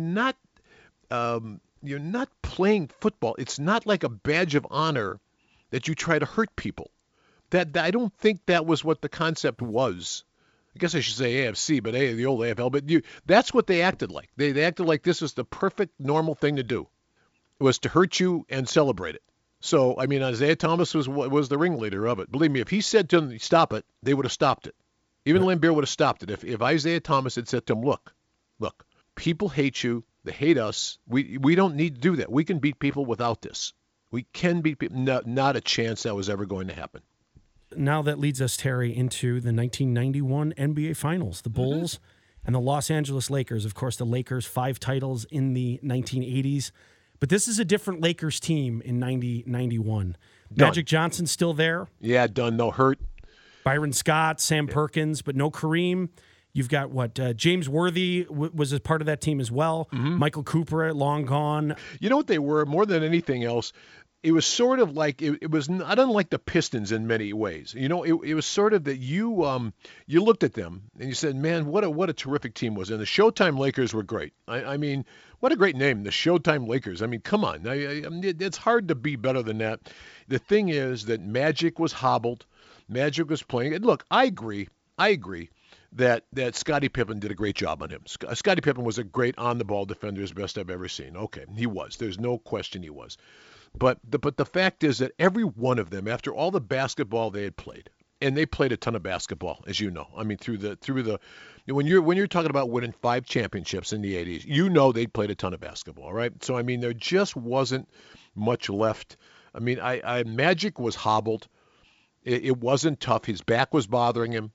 playing football. It's not like a badge of honor that you try to hurt people. That I don't think that was what the concept was. I guess I should say AFC, but the old AFL. But that's what they acted like. They acted like this was the perfect normal thing to do. It was to hurt you and celebrate it. So, I mean, Isaiah Thomas was the ringleader of it. Believe me, if he said to them, stop it, they would have stopped it. Even Laimbeer would have stopped it. If Isaiah Thomas had said to him, look, people hate you. They hate us. We don't need to do that. We can beat people without this. We can beat people. Not a chance that was ever going to happen. Now that leads us, Terry, into the 1991 NBA Finals. The Bulls and the Los Angeles Lakers. Of course, the Lakers, 5 titles in the 1980s. But this is a different Lakers team in 90-91. Magic Johnson's still there. Yeah, done. No hurt. Byron Scott, Sam Perkins, but no Kareem. You've got James Worthy was a part of that team as well. Mm-hmm. Michael Cooper, long gone. You know what they were? More than anything else, it was sort of like it was not unlike the Pistons in many ways. You know, it was sort of that you looked at them and you said, man, what a terrific team was. And the Showtime Lakers were great. I mean, what a great name, the Showtime Lakers. I mean, come on. It's hard to be better than that. The thing is that Magic was hobbled. Magic was playing. And look, I agree that Scottie Pippen did a great job on him. Scottie Pippen was a great on-the-ball defender, as best I've ever seen. Okay, he was. There's no question he was. But the fact is that every one of them, after all the basketball they had played, and they played a ton of basketball, as you know. I mean, through the when you're talking about winning 5 championships in the 80s, you know they'd played a ton of basketball, right? So I mean, there just wasn't much left. I mean, Magic was hobbled. It wasn't tough. His back was bothering him.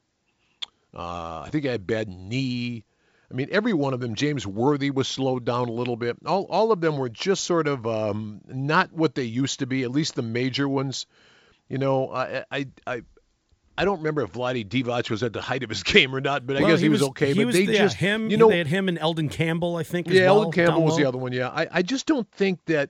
I think he had a bad knee. I mean, every one of them, James Worthy was slowed down a little bit. All of them were just sort of not what they used to be, at least the major ones. You know, I don't remember if Vlade Divac was at the height of his game or not, but I guess he was okay. But they just, him, you know, they had him and Eldon Campbell, I think. Yeah, Eldon Campbell was the other one. Yeah, I just don't think that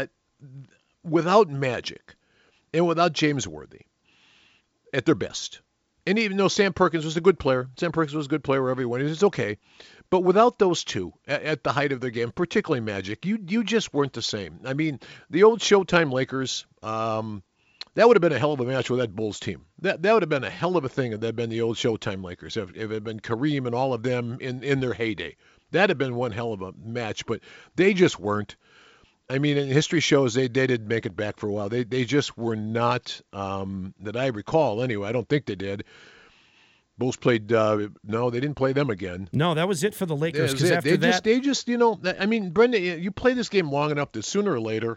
without Magic and without James Worthy at their best. And even though Sam Perkins was a good player, wherever he went, it's okay. But without those two at the height of their game, particularly Magic, you just weren't the same. I mean, the old Showtime Lakers, That would have been a hell of a match with that Bulls team. That would have been a hell of a thing if that had been the old Showtime Lakers, if it had been Kareem and all of them in their heyday. That had been one hell of a match, but they just weren't. I mean, and history shows they didn't make it back for a while. They just were not, that I recall anyway. I don't think they did. Bulls played, no, they didn't play them again. No, that was it for the Lakers. Because after they just, I mean, Brendan, you play this game long enough that sooner or later,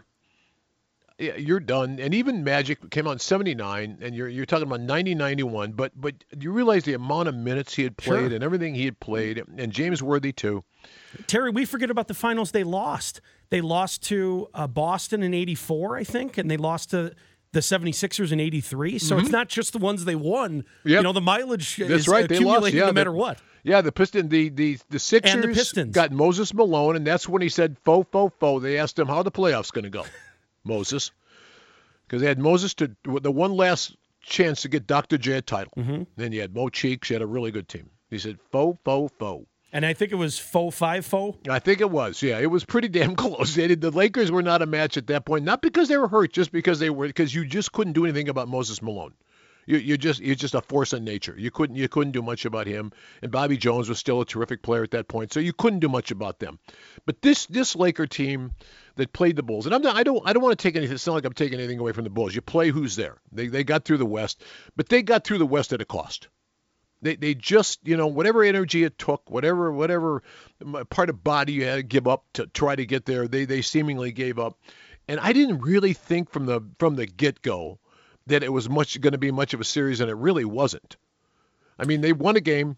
you're done. And even Magic came out in 79, and you're talking about 90, 91, but you realize the amount of minutes he had played and everything he had played, and James Worthy too. Terry, we forget about the finals they lost. They lost to Boston in 84, I think, and they lost to the 76ers in 83. So it's not just the ones they won. Yep. The mileage is accumulating no matter what. Yeah, the Sixers and the Pistons got Moses Malone, and that's when he said, fo. They asked him how the playoffs going to go. Moses. Because they had Moses to the one last chance to get Dr. J a title. Then you had Mo Cheeks. You had a really good team. He said, fo. And I think it was 4-5. I think it was, yeah. It was pretty damn close. The Lakers were not a match at that point, not because they were hurt, just because you just couldn't do anything about Moses Malone. You're just a force of nature. You couldn't do much about him. And Bobby Jones was still a terrific player at that point, so you couldn't do much about them. But this Laker team that played the Bulls, and I don't want to take anything. It's not like I'm taking anything away from the Bulls. You play who's there. They got through the West, but they got through the West at a cost. They just, whatever energy it took, whatever part of body you had to give up to try to get there, they seemingly gave up. And I didn't really think from the get-go that it was going to be much of a series, and it really wasn't. I mean, they won a game.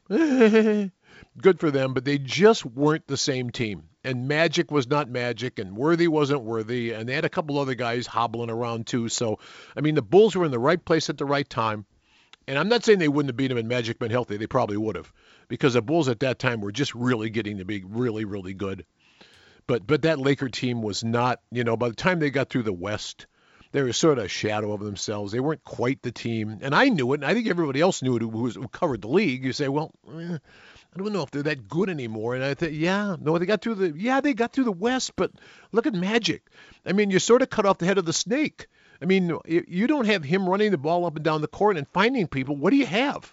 Good for them, but they just weren't the same team. And Magic was not Magic, and Worthy wasn't Worthy, and they had a couple other guys hobbling around too. So, I mean, the Bulls were in the right place at the right time. And I'm not saying they wouldn't have beat them had Magic been healthy. They probably would have, because the Bulls at that time were just really getting to be really, really good. But that Laker team was not, by the time they got through the West, they were sort of a shadow of themselves. They weren't quite the team. And I knew it, and I think everybody else knew it who covered the league. You say, well, I don't know if they're that good anymore. And I thought, they got through the West, but look at Magic. I mean, you sort of cut off the head of the snake. I mean, you don't have him running the ball up and down the court and finding people. What do you have?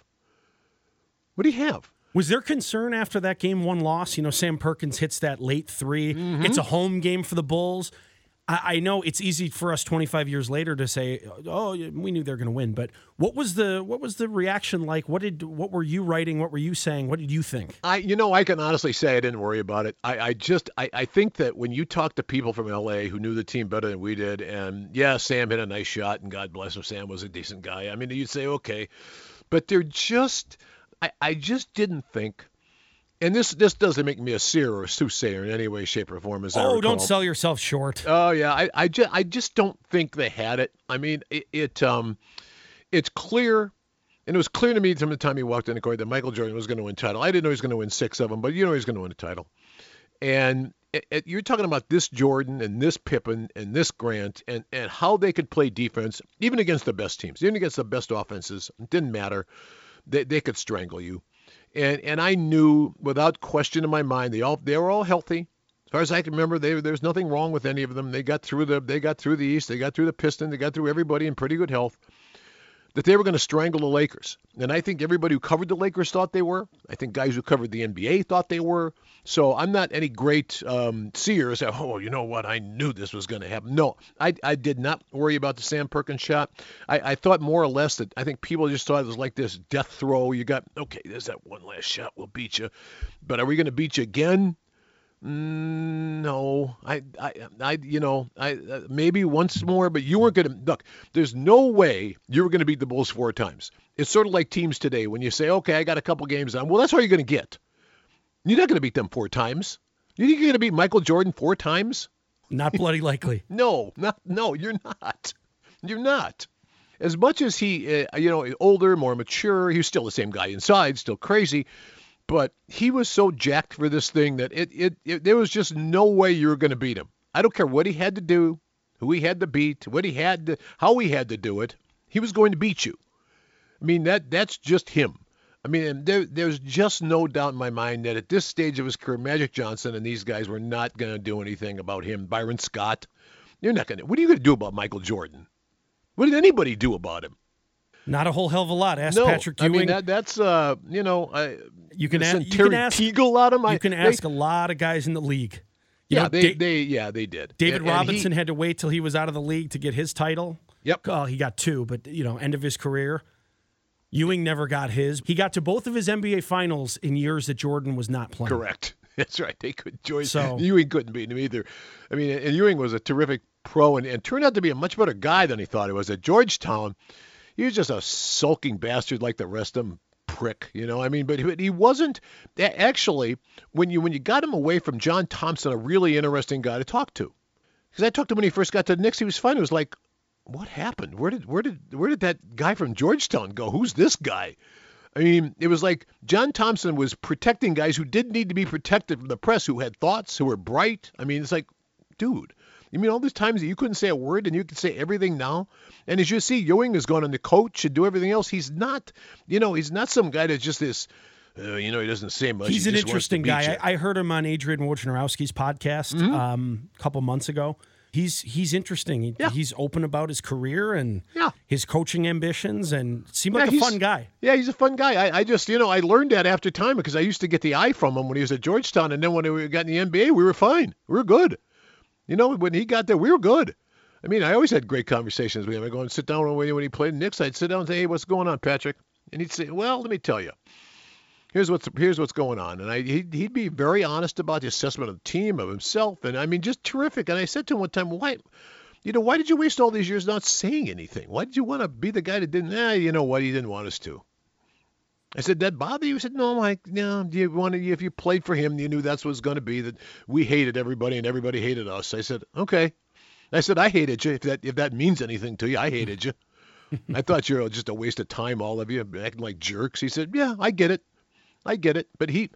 Was there concern after that game one loss? Sam Perkins hits that late three. It's a home game for the Bulls. I know it's easy for us 25 years later to say, oh, we knew they were going to win. But what was the reaction like? What were you writing? What were you saying? What did you think? I can honestly say I didn't worry about it. I think that when you talk to people from L.A. who knew the team better than we did, and yeah, Sam hit a nice shot, and God bless him, Sam was a decent guy. I mean, you'd say, okay. But they're just, I just didn't think. And this doesn't make me a seer or a soothsayer in any way, shape, or form. Don't sell yourself short. Oh yeah, I just don't think they had it. I mean, it's clear, and it was clear to me from the time he walked in the court that Michael Jordan was going to win title. I didn't know he was going to win 6 of them, but he was going to win a title. And you're talking about this Jordan and this Pippen and this Grant and how they could play defense, even against the best teams, even against the best offenses. It didn't matter. They could strangle you. And I knew without question in my mind they were all healthy. As far as I can remember, there's nothing wrong with any of them. They got through the East, they got through the Pistons, they got through everybody in pretty good health. That they were going to strangle the Lakers. And I think everybody who covered the Lakers thought they were. I think guys who covered the NBA thought they were. So I'm not any great seer say, oh, you know what, I knew this was going to happen. No, I did not worry about the Sam Perkins shot. I thought more or less that I think people just thought it was like this death throw. You got, okay, there's that one last shot, we'll beat you. But are we going to beat you again? No, maybe once more, but you weren't going to look. There's no way you were going to beat the Bulls 4 times. It's sort of like teams today when you say, okay, I got a couple games on. Well, that's all you're going to get. You're not going to beat them 4 times. You think you're going to beat Michael Jordan 4 times? Not bloody likely. No, you're not. You're not. As much as he, older, more mature, he's still the same guy inside, still crazy. But he was so jacked for this thing that there was just no way you were going to beat him. I don't care what he had to do, who he had to beat, how he had to do it. He was going to beat you. I mean, that's just him. I mean, there's just no doubt in my mind that at this stage of his career, Magic Johnson and these guys were not going to do anything about him. Byron Scott, you're not going to. What are you going to do about Michael Jordan? What did anybody do about him? Not a whole hell of a lot. Ask No, Patrick Ewing. I mean, that's you can ask Terry Teagle at him. You can ask a lot of guys in the league. They did. David Robinson had to wait till he was out of the league to get his title. Yep. Oh, he got 2, but end of his career. Ewing never got his. He got to both of his NBA finals in years that Jordan was not playing. Correct. That's right. They couldn't join. So Ewing couldn't beat him either. I mean, and Ewing was a terrific pro and turned out to be a much better guy than he thought he was. At Georgetown, he was just a sulking bastard like the rest of them. Prick, I mean, but he wasn't actually when you got him away from John Thompson, a really interesting guy to talk to. Because I talked to him when he first got to the Knicks, he was fine. It was like, what happened? Where did that guy from Georgetown go? Who's this guy? I mean, it was like John Thompson was protecting guys who didn't need to be protected from the press, who had thoughts, who were bright. I mean, it's like, dude. You mean all these times that you couldn't say a word and you could say everything now? And as you see, Ewing has gone on to coach and do everything else. He's not, he's not some guy that's just this, he doesn't say much. He's an interesting guy. I heard him on Adrian Wojnarowski's podcast a couple months ago. He's interesting. He's open about his career and his coaching ambitions and seemed like a fun guy. Yeah, he's a fun guy. I just, I learned that after time because I used to get the eye from him when he was at Georgetown. And then when we got in the NBA, we were fine. We were good. When he got there, we were good. I mean, I always had great conversations with him. I'd go and sit down when he played in Knicks. I'd sit down and say, hey, what's going on, Patrick? And he'd say, well, let me tell you. Here's what's going on. And he'd be very honest about the assessment of the team, of himself. And, I mean, just terrific. And I said to him one time, why did you waste all these years not saying anything? Why did you want to be the guy that didn't? You know what? He didn't want us to. I said, that bother you? He said, no, if you played for him, you knew that's what it was going to be, that we hated everybody and everybody hated us. I said, okay. I said, I hated you. If that means anything to you, I hated you. I thought you were just a waste of time, all of you, acting like jerks. He said, yeah, I get it. But he,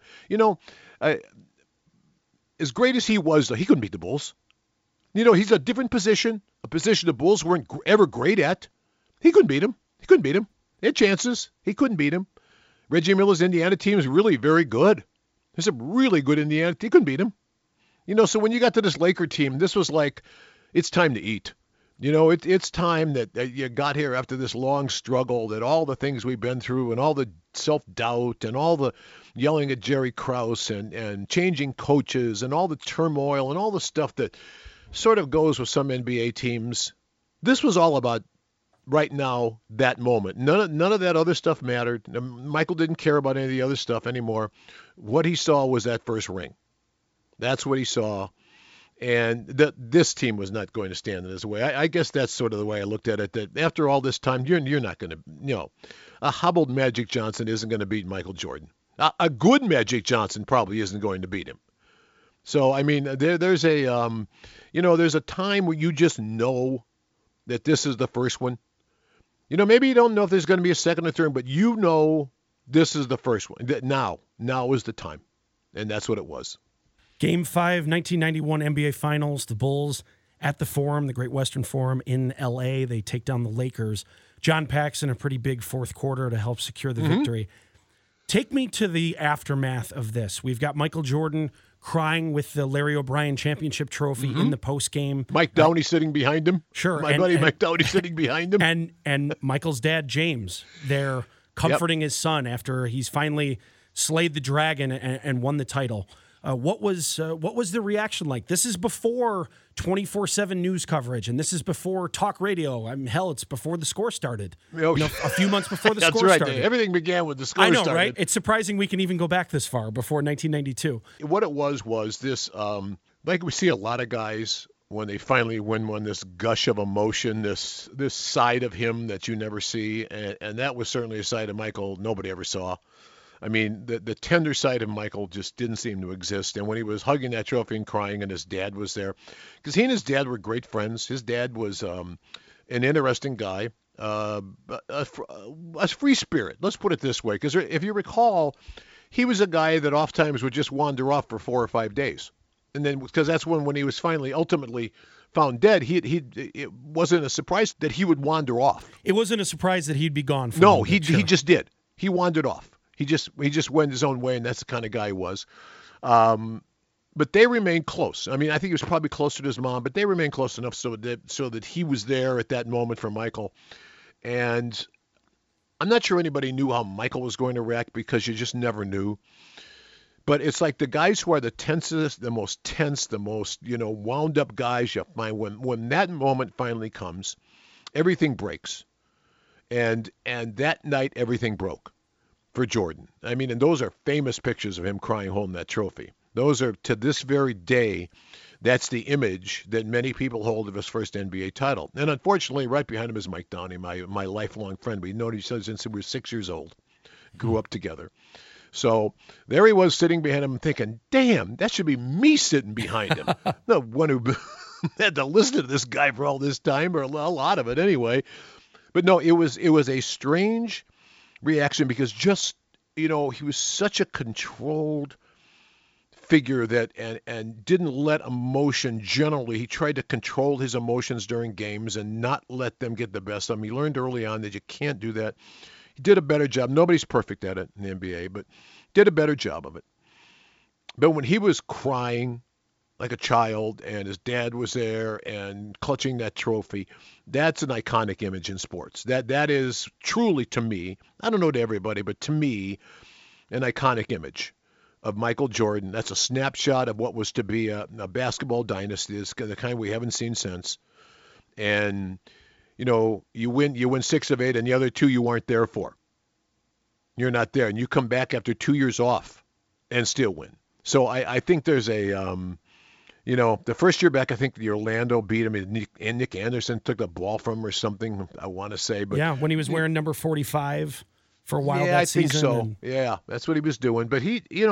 as great as he was, though, he couldn't beat the Bulls. He's a different position, a position the Bulls weren't ever great at. He couldn't beat him. They had chances. He couldn't beat him. Reggie Miller's Indiana team is really very good. There's some really good Indiana. He couldn't beat him. So when you got to this Laker team, this was like, it's time to eat. It's time that you got here after this long struggle, that all the things we've been through and all the self-doubt and all the yelling at Jerry Krause and changing coaches and all the turmoil and all the stuff that sort of goes with some NBA teams. This was all about right now, that moment. None of that other stuff mattered. Michael didn't care about any of the other stuff anymore. What he saw was that first ring. That's what he saw. And this team was not going to stand in his way. I guess that's sort of the way I looked at it, that after all this time, you're not going to, a hobbled Magic Johnson isn't going to beat Michael Jordan. A good Magic Johnson probably isn't going to beat him. So, I mean, there's a time where you just know that this is the first one. Maybe you don't know if there's going to be a second or third, but this is the first one. Now is the time. And that's what it was. Game 5, 1991 NBA Finals. The Bulls at the Forum, the Great Western Forum in L.A. They take down the Lakers. John Paxson, a pretty big fourth quarter to help secure the victory. Take me to the aftermath of this. We've got Michael Jordan crying with the Larry O'Brien championship trophy in the postgame. Mike Downey sitting behind him. Sure. My buddy Mike Downey sitting behind him. And Michael's dad, James, there comforting his son after he's finally slayed the dragon and won the title. What was the reaction like? This is before 24/7 news coverage, and this is before talk radio. It's before the score started. A few months before the score started. That's right. Everything began with the score started. I know, right? It's surprising we can even go back this far, before 1992. What it was this, like we see a lot of guys when they finally win one, this gush of emotion, this side of him that you never see, and that was certainly a side of Michael nobody ever saw. I mean, the tender side of Michael just didn't seem to exist. And when he was hugging that trophy and crying and his dad was there, because he and his dad were great friends. His dad was an interesting guy, a free spirit. Let's put it this way, because if you recall, he was a guy that oftentimes would just wander off for 4 or 5 days. And then, because that's when he was finally ultimately found dead, it wasn't a surprise that he would wander off. It wasn't a surprise that he'd be gone. He just did. He wandered off. He just went his own way, and that's the kind of guy he was. But they remained close. I mean, I think he was probably closer to his mom, but they remained close enough so that he was there at that moment for Michael. And I'm not sure anybody knew how Michael was going to react because you just never knew. But it's like the guys who are the tensest, the most tense, the most, wound up guys you find when that moment finally comes, everything breaks. And that night, everything broke for Jordan. I mean, and those are famous pictures of him crying holding that trophy. Those are, to this very day, that's the image that many people hold of his first NBA title. And unfortunately, right behind him is Mike Downey, my lifelong friend. We've known each other since we were 6 years old. Grew up together. So there he was sitting behind him thinking, damn, that should be me sitting behind him. The one who had to listen to this guy for all this time, or a lot of it anyway. But no, it was a strange reaction because just, he was such a controlled figure that and didn't let emotion generally. He tried to control his emotions during games and not let them get the best of him. He learned early on that you can't do that. He did a better job. Nobody's perfect at it in the NBA, but did a better job of it. But when he was crying like a child and his dad was there and clutching that trophy, that's an iconic image in sports. That is truly, to me, I don't know to everybody, but to me, an iconic image of Michael Jordan. That's a snapshot of what was to be a basketball dynasty, the kind we haven't seen since. And, you win 6 of 8, and the other 2 you weren't there for. You're not there, and you come back after 2 years off and still win. So I think there's the first year back, I think the Orlando beat him, and Nick Anderson took the ball from him or something, I want to say. But yeah, when he was wearing number 45. For a while that season. Yeah, I think so. Yeah, that's what he was doing. But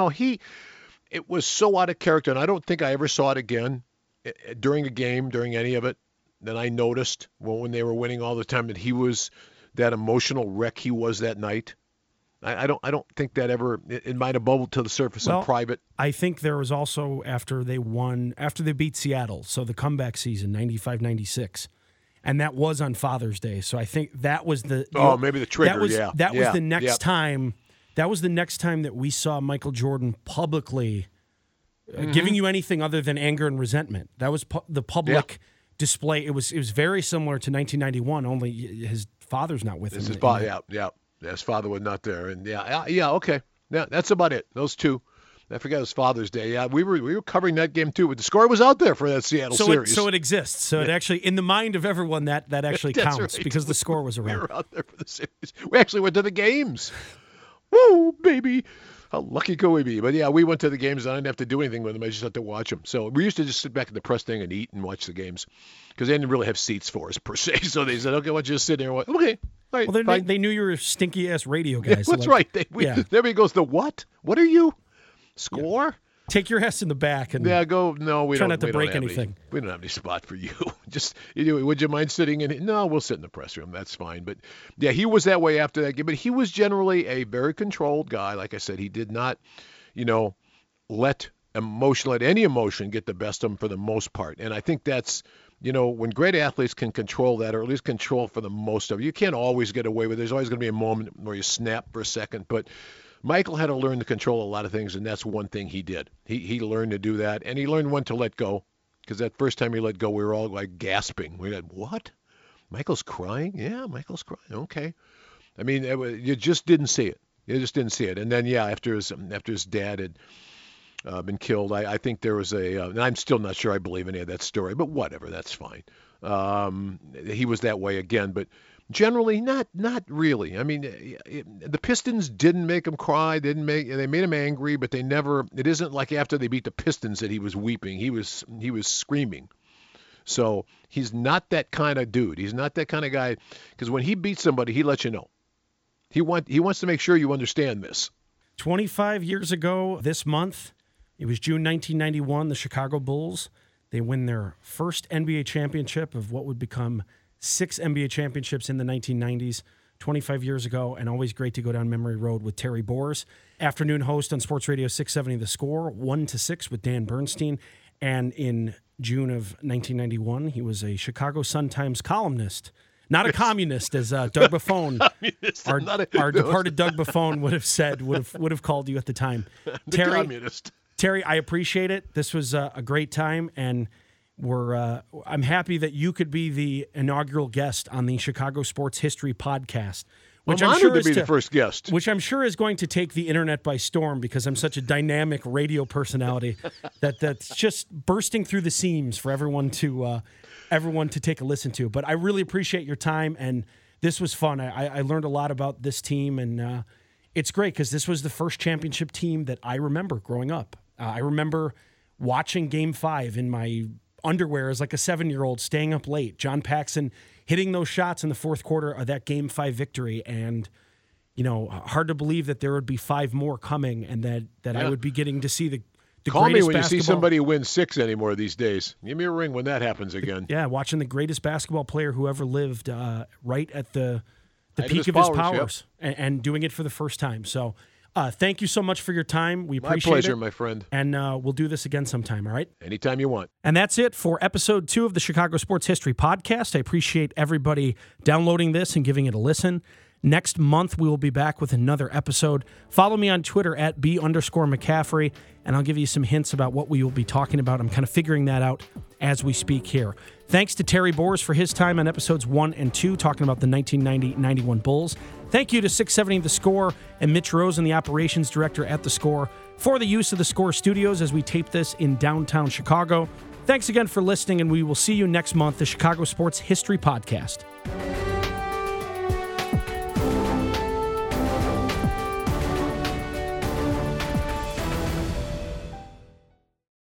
it was so out of character, and I don't think I ever saw it again during a game, during any of it. Then I noticed when they were winning all the time that he was that emotional wreck he was that night. I don't think that ever, it might have bubbled to the surface in private. I think there was also after they beat Seattle, so the comeback season, 95-96. And that was on Father's Day, so I think that was maybe the trigger. That was the next time. That was the next time that we saw Michael Jordan publicly giving you anything other than anger and resentment. That was the public display. It was very similar to 1991. Only his father's not with him. His father, his father was not there, and okay, that's about it. Those two. I forgot it was Father's Day. Yeah, we were covering that game too, but the score was out there for that Seattle series. So it exists. So it actually, in the mind of everyone, that actually counts right. Because the score was around. We were out there for the series. We actually went to the games. Woo, baby. How lucky could we be? But yeah, we went to the games. I didn't have to do anything with them. I just had to watch them. So we used to just sit back at the press thing and eat and watch the games because they didn't really have seats for us per se. So they said, okay, why don't you just sit there and watch? Okay. All right, well, they knew you were stinky-ass radio guys. That's right. There he goes, the what? What are you? Score? Yeah. Take your ass in the back and go. No, we try don't. Not to break anything. We don't have any spot for you. Just would you mind sitting in it? No, we'll sit in the press room. That's fine. But yeah, he was that way after that game. But he was generally a very controlled guy. Like I said, he did not, let any emotion get the best of him for the most part. And I think that's, when great athletes can control that, or at least control for the most of it. You can't always get away with it. There's always going to be a moment where you snap for a second, but Michael had to learn to control a lot of things, and that's one thing he did. He learned to do that, and he learned when to let go, because that first time he let go, we were all like gasping. We had, what? Michael's crying? Yeah, Michael's crying. Okay. I mean, you just didn't see it. You just didn't see it. And then, after his dad had been killed, I think there was and I'm still not sure I believe any of that story, but whatever, that's fine. He was that way again, but generally, not really. I mean, the Pistons didn't make him cry. They made him angry, but they never. It isn't like after they beat the Pistons that he was weeping. He was screaming. So he's not that kind of dude. He's not that kind of guy. Because when he beats somebody, he lets you know. He wants to make sure you understand this. 25 years ago this month, it was June 1991. The Chicago Bulls, they win their first NBA championship of what would become 6 NBA championships in the 1990s, 25 years ago, and always great to go down memory road with Terry Boers. Afternoon host on Sports Radio 670 The Score, 1-6 with Dan Bernstein. And in June of 1991, he was a Chicago Sun-Times columnist. Not a communist, as Doug Buffone, our departed Doug Buffone would have said, would have called you at the time. Communist. Terry, I appreciate it. This was a great time, and I'm happy that you could be the inaugural guest on the Chicago Sports History Podcast. Which I'm honored to be the first guest. Which I'm sure is going to take the internet by storm because I'm such a dynamic radio personality that's just bursting through the seams for everyone to take a listen to. But I really appreciate your time, and this was fun. I learned a lot about this team, and it's great because this was the first championship team that I remember growing up. I remember watching Game 5 in my underwear as like a 7-year-old, staying up late. John Paxson hitting those shots in the fourth quarter of that Game 5 victory, and hard to believe that there would be 5 more coming, and that I would be getting to see the Call greatest me when basketball. You see somebody win 6 anymore these days. Give me a ring when that happens again. Yeah, watching the greatest basketball player who ever lived right at the peak of his powers, and doing it for the first time. So thank you so much for your time. We appreciate it. My pleasure, my friend. And we'll do this again sometime, all right? Anytime you want. And that's it for episode 2 of the Chicago Sports History Podcast. I appreciate everybody downloading this and giving it a listen. Next month, we will be back with another episode. Follow me on Twitter at @B_McCaffrey, and I'll give you some hints about what we will be talking about. I'm kind of figuring that out as we speak here. Thanks to Terry Bors for his time on episodes 1 and 2, talking about the 1990-91 Bulls. Thank you to 670 The Score and Mitch Rosen, the operations director at The Score, for the use of The Score studios as we tape this in downtown Chicago. Thanks again for listening, and we will see you next month, the Chicago Sports History Podcast.